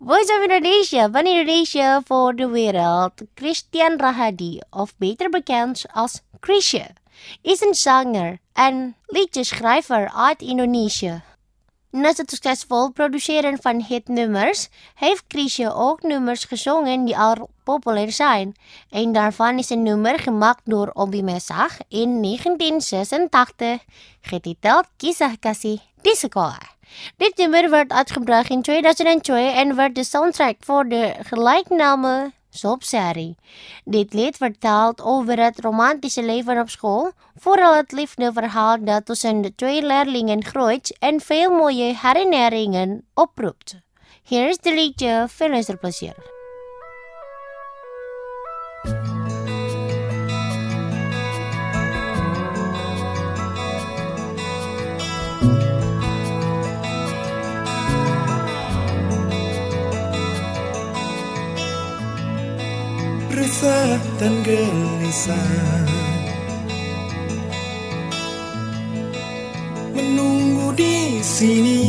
Voice of Indonesia van Indonesia voor de wereld. Christian Rahadi, of beter bekend als Chrisye, is een zanger en liedjeschrijver uit Indonesië. Naast het succesvol produceren van hitnummers, heeft Chrisye ook nummers gezongen die al populair zijn. Een daarvan is een nummer gemaakt door Obi Messach in 1986, getiteld Kisah Kasih di Sekolah. Dit nummer werd uitgebracht in 2002 en werd de soundtrack voor de gelijknamige soapserie. Dit lied vertelt over het romantische leven op school, vooral het liefdeverhaal dat tussen de twee leerlingen groeit en veel mooie herinneringen oproept. Hier is de liedje, veel luisterplezier. Resah dan gelisah menunggu di sini,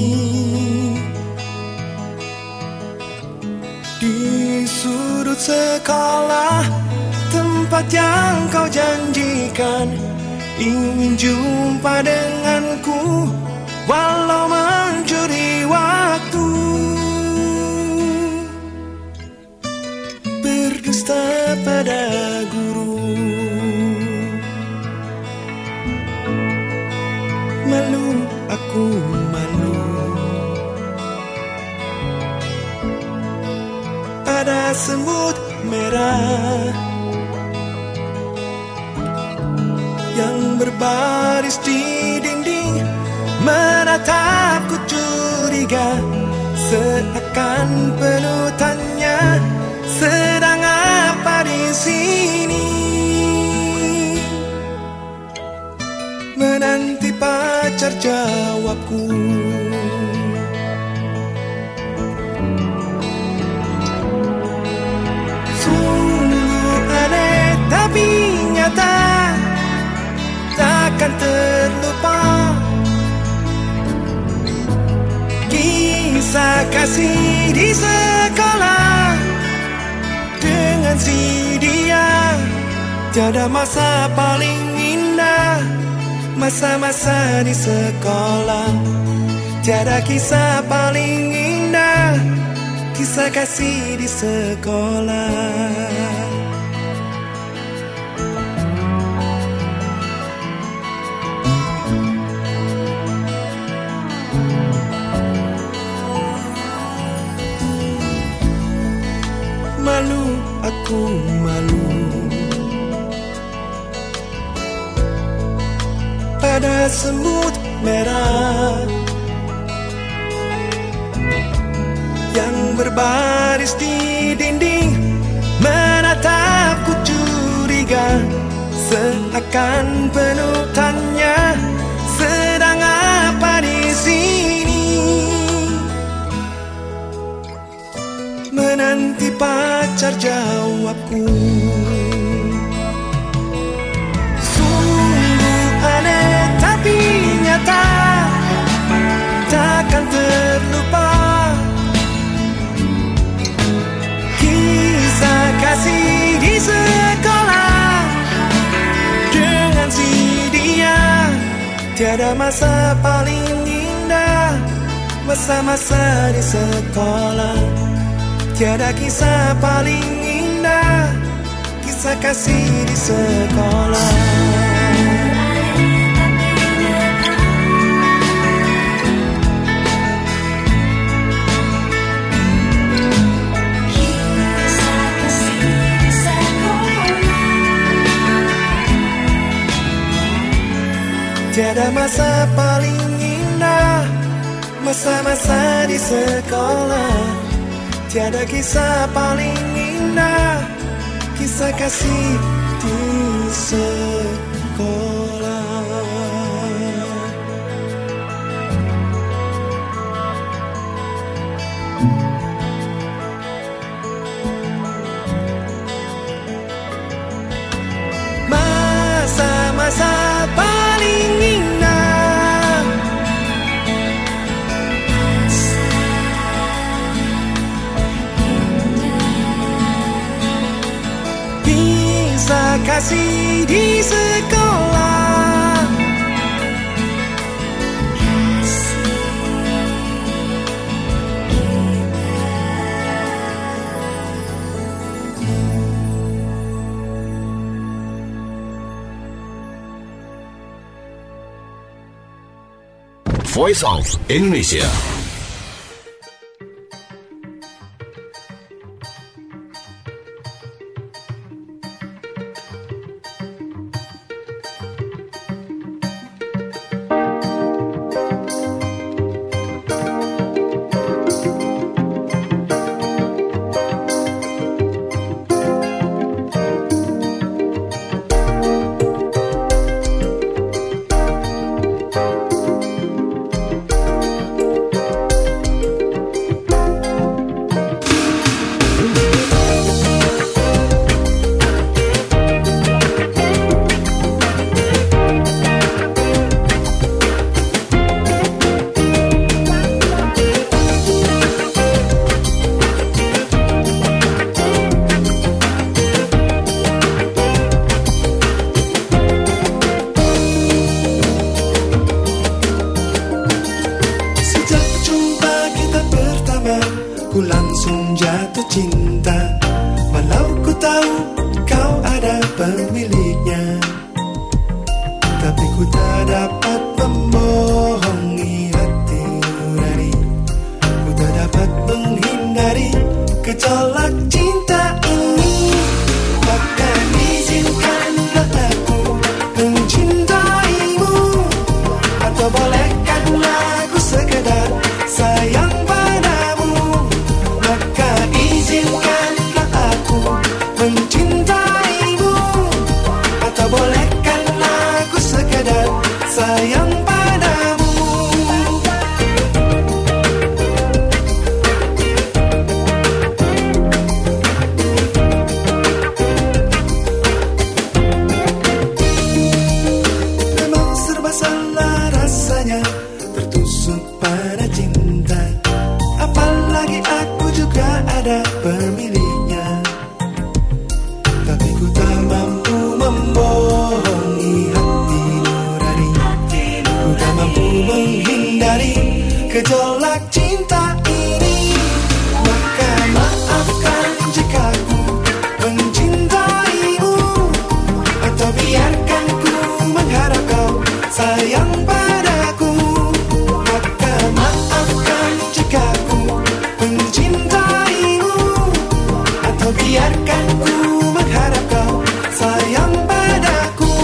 di sudut sekolah, tempat yang kau janjikan. Ingin jumpa denganku walau mencuri waktu. Berdusta pada guru, malu aku malu. Ada semut merah yang berbaris di dinding, menatapku curiga, seakan penuh tanya, sedang apa di sini? Menanti pacar jawabku. Sungguh aneh tapi nyata, takkan terlupa kisah kasih di sekolah dengan si dia. Tiada masa paling indah, masa-masa di sekolah. Tiada kisah paling indah, kisah kasih di sekolah. Malu aku malu pada semut merah yang berbaris di dinding, menatapku curiga, seakan penuh tanya, sedang apa di sini? Menanti pacar jawabku. Sungguh aneh tapi nyata, takkan terlupa kisah kasih di sekolah dengan si dia. Tiada masa paling indah, masa-masa di sekolah. Tiada kisah paling indah, kisah kasih di sekolah. Tiada masa paling indah, masa-masa di sekolah. Tiada kisah paling indah, kisah kasih di sekolah. Masa-masa paling indah, kasih di sekolah. Voice of Indonesia. Ku langsung jatuh cinta, walau ku tahu kau ada pemiliknya. Tapi ku tak dapat membohongi hati nurani. Ku tak dapat menghindari gejolak cinta ini. Maka izinkanlah aku mencintaimu. Atau bolehkanlah aku sekedar sayang padamu. Maka izinkanlah aku mencintaimu. Atau bolehkanlah aku sekedar sayang padamu. Memang serba salah rasanya tertusuk pada cinta. Apalagi aku juga ada pemiliknya. Tapi ku tak mampu membohongi hati nurani. Ku tak mampu menghindari gejolak cinta ini. Maka maafkan jika ku mencintaimu. Atau biarkan ku mengharap kau sayang padaku. Maka maafkan jika ku mencintaimu. Atau biarkan ku mengharap kau sayang padaku.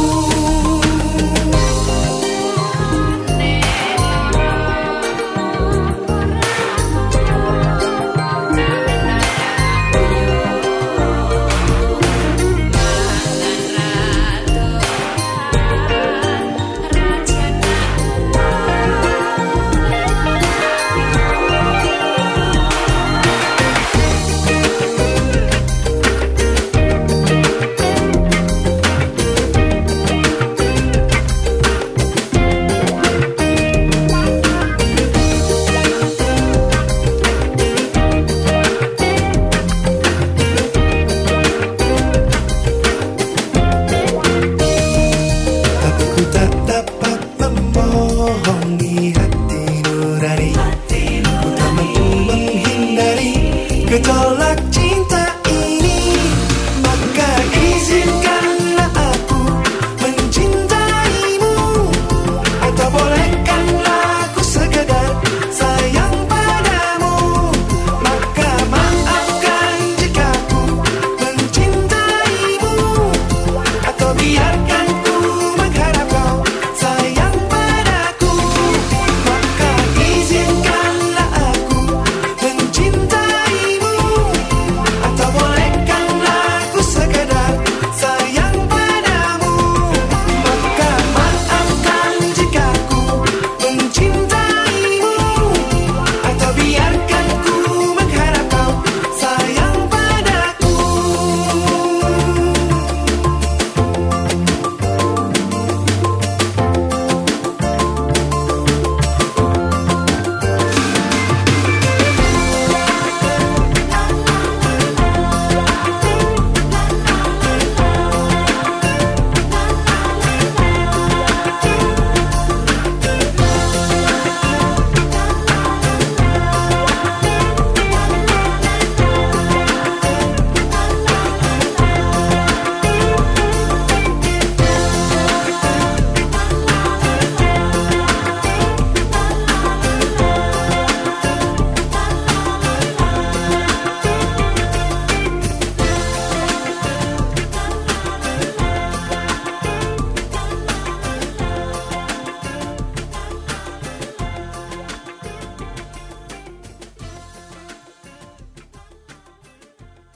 Tapi ku tak dapat membohongi hati nurani. Ku tak mampu menghindari gejolak